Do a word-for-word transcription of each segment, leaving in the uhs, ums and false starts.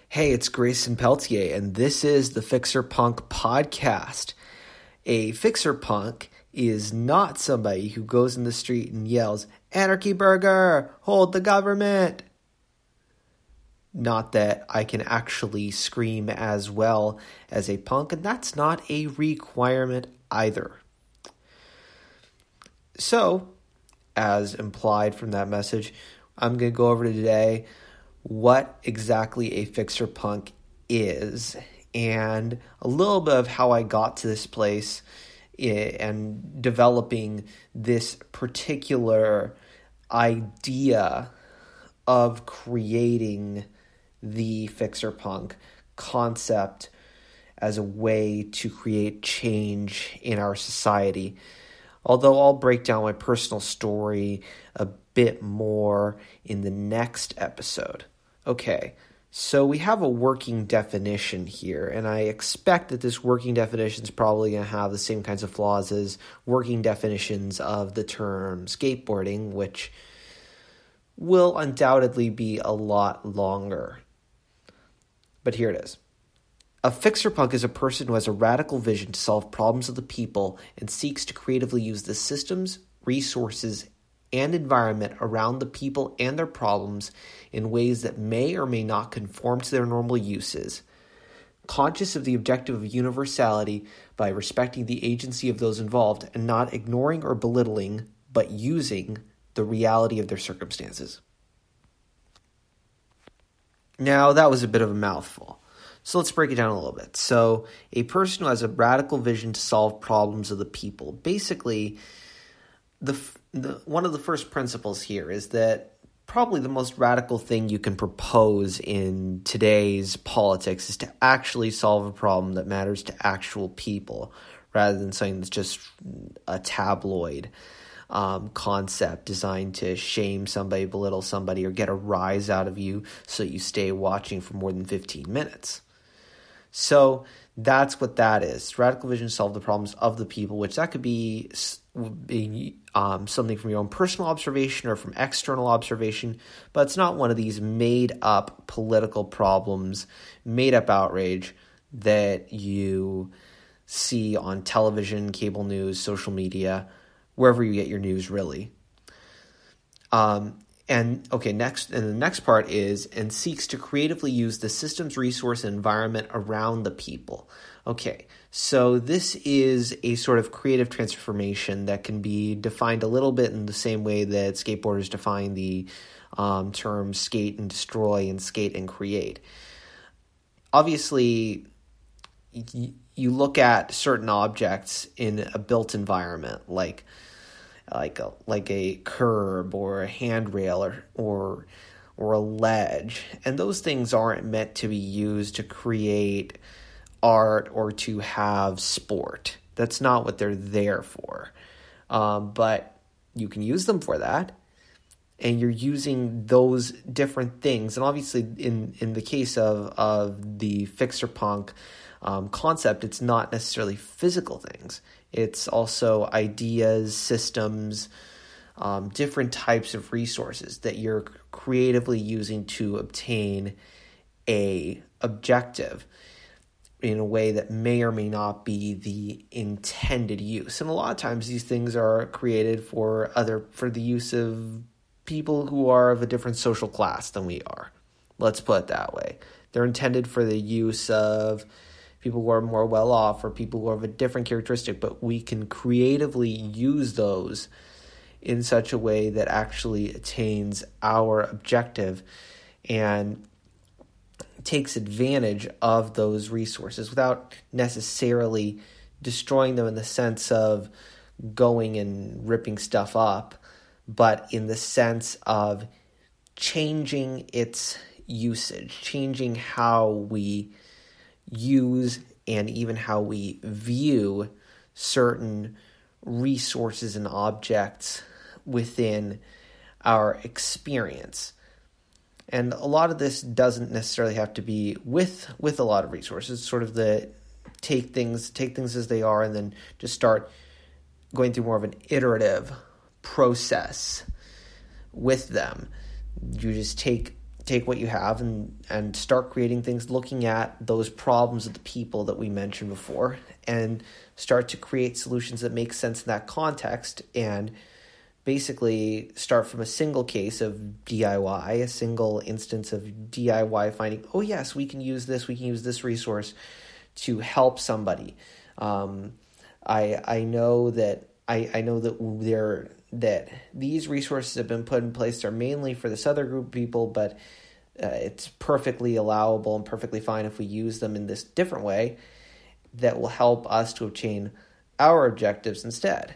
Hey, it's Grayson Peltier, and this is the Fixer Punk Podcast. A Fixer Punk is not somebody who goes in the street and yells, "Anarchy Burger! Hold the government!" Not that I can actually scream as well as a punk, and that's not a requirement either. So, as implied from that message, I'm going to go over today what exactly a Fixer Punk is and a little bit of how I got to this place and developing this particular idea of creating the Fixer Punk concept as a way to create change in our society. Although I'll break down my personal story a bit more in the next episode. Okay, so we have a working definition here, and I expect that this working definition is probably going to have the same kinds of flaws as working definitions of the term skateboarding, which will undoubtedly be a lot longer. But here it is. A fixer punk is a person who has a radical vision to solve problems of the people and seeks to creatively use the systems, resources, and environment around the people and their problems in ways that may or may not conform to their normal uses, conscious of the objective of universality by respecting the agency of those involved and not ignoring or belittling, but using the reality of their circumstances. Now, that was a bit of a mouthful. So let's break it down a little bit. So a person who has a radical vision to solve problems of the people. Basically, the, the one of the first principles here is that probably the most radical thing you can propose in today's politics is to actually solve a problem that matters to actual people rather than something that's just a tabloid um, concept designed to shame somebody, belittle somebody, or get a rise out of you so you stay watching for more than fifteen minutes. So that's what that is. Radical vision to solve the problems of the people, which that could be, be um, something from your own personal observation or from external observation, but it's not one of these made-up political problems, made-up outrage that you see on television, cable news, social media, wherever you get your news, really. Um And, okay, next, and the next part is, and seeks to creatively use the systems, resource, and environment around the people. Okay, so this is a sort of creative transformation that can be defined a little bit in the same way that skateboarders define the um, term skate and destroy and skate and create. Obviously, y- you look at certain objects in a built environment, like like a like a curb or a handrail or or or a ledge, and those things aren't meant to be used to create art or to have sport. That's not what they're there for. Um, but you can use them for that, and you're using those different things. And obviously, in in the case of of the fixer punk um, concept, it's not necessarily physical things. It's also ideas, systems, um, different types of resources that you're creatively using to obtain a objective in a way that may or may not be the intended use. And a lot of times these things are created for other for the use of people who are of a different social class than we are. Let's put it that way. They're intended for the use of people who are more well-off or people who have a different characteristic, but we can creatively use those in such a way that actually attains our objective and takes advantage of those resources without necessarily destroying them in the sense of going and ripping stuff up, but in the sense of changing its usage, changing how we use and even how we view certain resources and objects within our experience. And a lot of this doesn't necessarily have to be with with a lot of resources. It's sort of the take things take things as they are and then just start going through more of an iterative process with them. You just take take what you have and, and start creating things, looking at those problems of the people that we mentioned before, and start to create solutions that make sense in that context, and basically start from a single case of D I Y, a single instance of D I Y finding, oh yes, we can use this, we can use this resource to help somebody. Um, I I know that I, I know that there that these resources have been put in place are mainly for this other group of people, but uh, it's perfectly allowable and perfectly fine if we use them in this different way that will help us to obtain our objectives instead.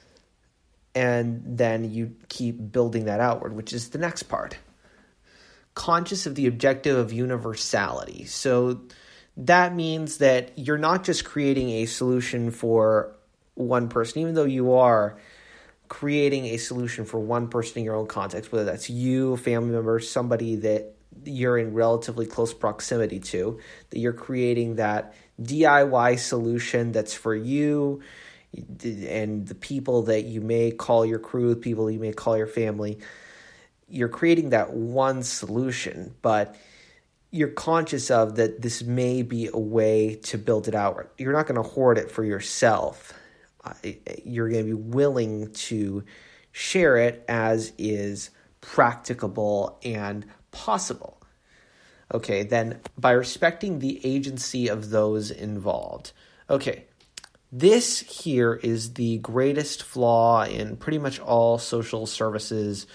And then you keep building that outward, which is the next part. Conscious of the objective of universality. So that means that you're not just creating a solution for one person, even though you are creating a solution for one person in your own context, whether that's you, a family member, somebody that you're in relatively close proximity to, that you're creating that D I Y solution that's for you and the people that you may call your crew, people you may call your family. You're creating that one solution, but you're conscious of that this may be a way to build it out. You're not going to hoard it for yourself. Uh, you're going to be willing to share it as is practicable and possible. Okay, then by respecting the agency of those involved. Okay, this here is the greatest flaw in pretty much all social services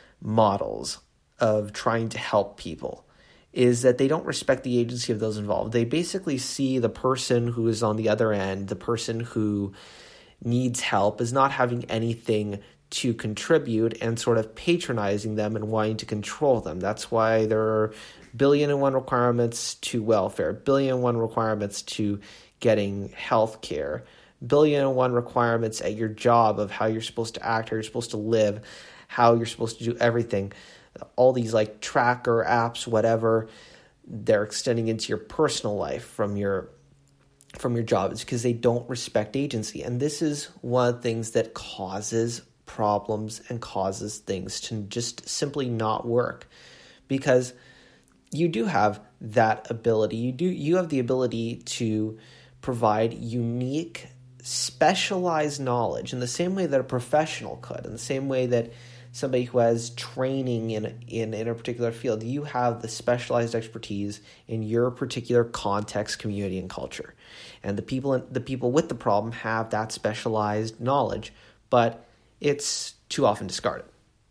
models of trying to help people, is that they don't respect the agency of those involved. They basically see the person who is on the other end, the person who needs help, as not having anything to contribute and sort of patronizing them and wanting to control them. That's why there are billion and one requirements to welfare, billion and one requirements to getting health care, billion and one requirements at your job of how you're supposed to act, how you're supposed to live, how you're supposed to do everything. All these like tracker apps, whatever, they're extending into your personal life from your from your job. It's because they don't respect agency. And this is one of the things that causes problems and causes things to just simply not work, because you do have that ability. You do you have the ability to provide unique, specialized knowledge in the same way that a professional could, in the same way that somebody who has training in, in in a particular field. You have the specialized expertise in your particular context, community, and culture. And the people the people with the problem have that specialized knowledge, but it's too often discarded.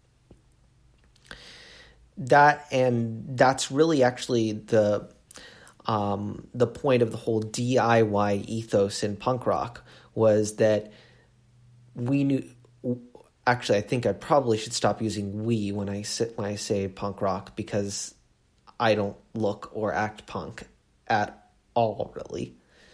That and that's really actually the um, the point of the whole D I Y ethos in punk rock, was that we knew. Actually, I think I probably should stop using we when I sit when I say punk rock, because I don't look or act punk at all, really.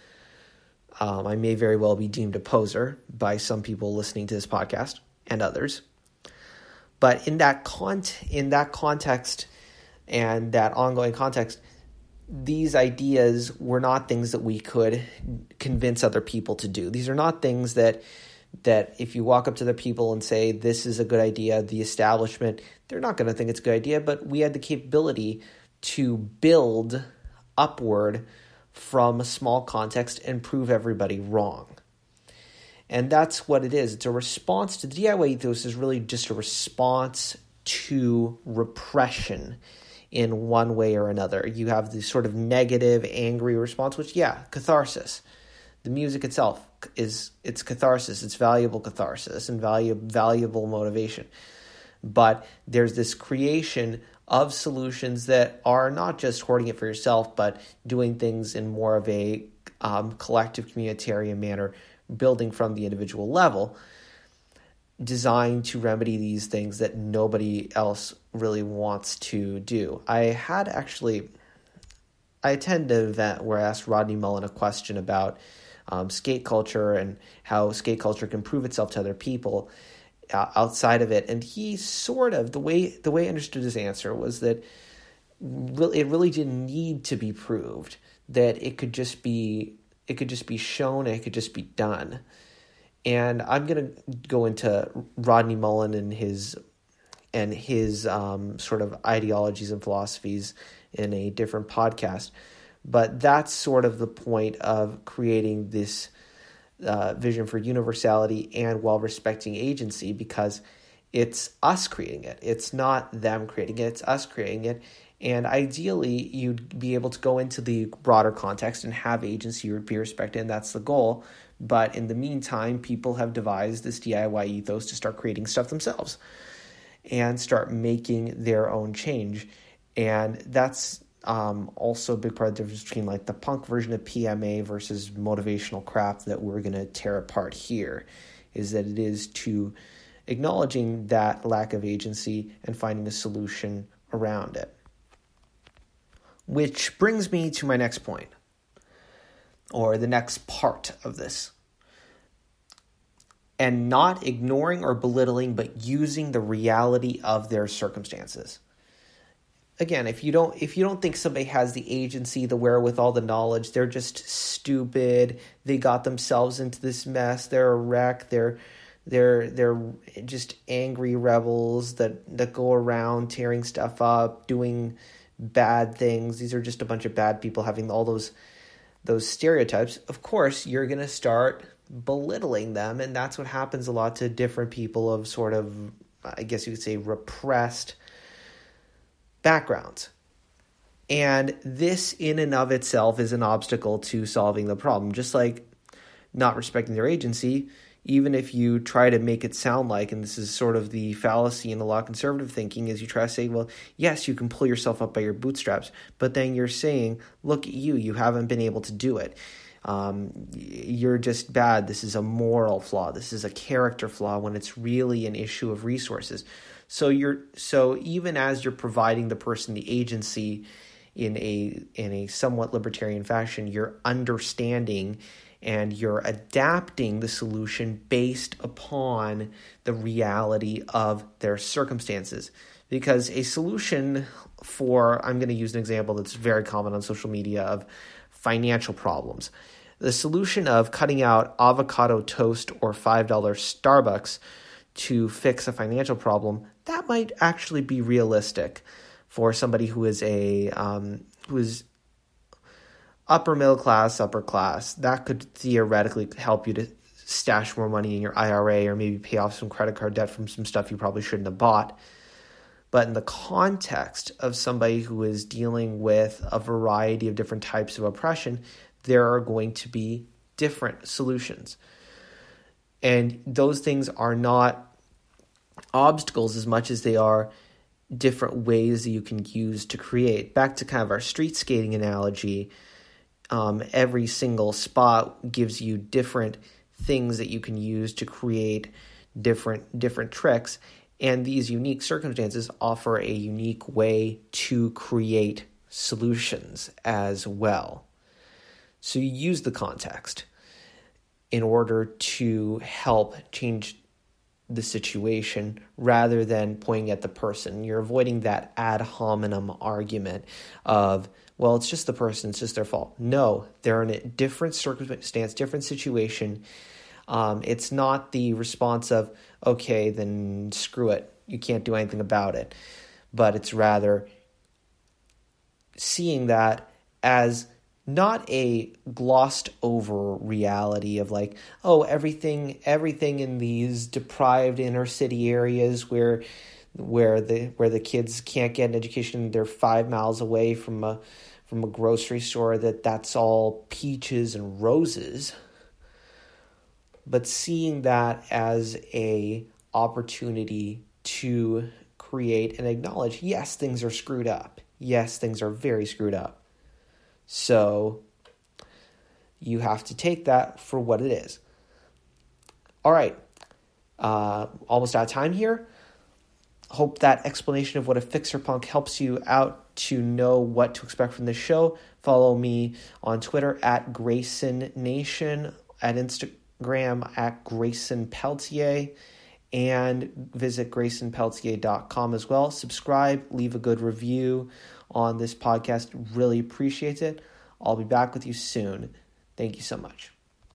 Um, I may very well be deemed a poser by some people listening to this podcast and others. But in that con- in that context and that ongoing context, these ideas were not things that we could convince other people to do. These are not things that that if you walk up to the people and say, this is a good idea, the establishment, they're not going to think it's a good idea, but we had the capability to build upward from a small context and prove everybody wrong. And that's what it is. It's a response to the D I Y ethos is really just a response to repression in one way or another. You have this sort of negative, angry response, which, yeah, catharsis. The music itself is it's catharsis, it's valuable catharsis and value, valuable motivation. But there's this creation of solutions that are not just hoarding it for yourself, but doing things in more of a um, collective communitarian manner, building from the individual level, designed to remedy these things that nobody else really wants to do. I had actually, I attended an event where I asked Rodney Mullen a question about Um, skate culture and how skate culture can prove itself to other people uh, outside of it. And he sort of, the way the way I understood his answer was that really, it really didn't need to be proved, that it could just be it could just be shown, it could just be done. And I'm going to go into Rodney Mullen and his and his um, sort of ideologies and philosophies in a different podcast. But that's sort of the point of creating this uh, vision for universality and while respecting agency, because it's us creating it. It's not them creating it. It's us creating it. And ideally, you'd be able to go into the broader context and have agency or be respected, and that's the goal. But in the meantime, people have devised this D I Y ethos to start creating stuff themselves and start making their own change. And that's um, also a big part of the difference between like the punk version of P M A versus motivational crap that we're going to tear apart here, is that it is to acknowledging that lack of agency and finding a solution around it. Which brings me to my next point, or the next part of this. And not ignoring or belittling, but using the reality of their circumstances. Again, if you don't if you don't think somebody has the agency, the wherewithal, the knowledge, they're just stupid, they got themselves into this mess, they're a wreck, they're they're they're just angry rebels that, that go around tearing stuff up, doing bad things. These are just a bunch of bad people having all those those stereotypes. Of course, you're going to start belittling them, and that's what happens a lot to different people of sort of, I guess you could say, repressed backgrounds. And this in and of itself is an obstacle to solving the problem. Just like not respecting their agency, even if you try to make it sound like, and this is sort of the fallacy in a lot of conservative thinking, is you try to say, well, yes, you can pull yourself up by your bootstraps, but then you're saying, look at you, you haven't been able to do it. Um, you're just bad. This is a moral flaw. This is a character flaw, when it's really an issue of resources. So you're so even as you're providing the person the agency in a in a somewhat libertarian fashion, you're understanding and you're adapting the solution based upon the reality of their circumstances. Because a solution for, I'm going to use an example that's very common on social media, of financial problems. The solution of cutting out avocado toast or five dollars Starbucks to fix a financial problem, that might actually be realistic for somebody who is a um, who is upper middle class, upper class. That could theoretically help you to stash more money in your I R A, or maybe pay off some credit card debt from some stuff you probably shouldn't have bought. But in the context of somebody who is dealing with a variety of different types of oppression, there are going to be different solutions. And those things are not obstacles as much as they are different ways that you can use to create. Back to kind of our street skating analogy, um, every single spot gives you different things that you can use to create different different tricks. And these unique circumstances offer a unique way to create solutions as well. So you use the context in order to help change the situation rather than pointing at the person. You're avoiding that ad hominem argument of, well, it's just the person, it's just their fault. No, they're in a different circumstance, different situation. Um, it's not the response of, okay, then screw it, you can't do anything about it. But it's rather seeing that as not a glossed over reality of like, oh, everything everything in these deprived inner city areas where where the where the kids can't get an education, they're five miles away from a from a grocery store, that that's all peaches and roses. But seeing that as a opportunity to create and acknowledge, yes, things are screwed up. Yes, things are very screwed up. So you have to take that for what it is. All right. Uh, almost out of time here. Hope that explanation of what a fixer punk helps you out to know what to expect from this show. Follow me on Twitter at Grayson Nation, at Instagram at Grayson Peltier, and visit grayson peltier dot com as well. Subscribe, leave a good review on this podcast. Really appreciate it. I'll be back with you soon. Thank you so much.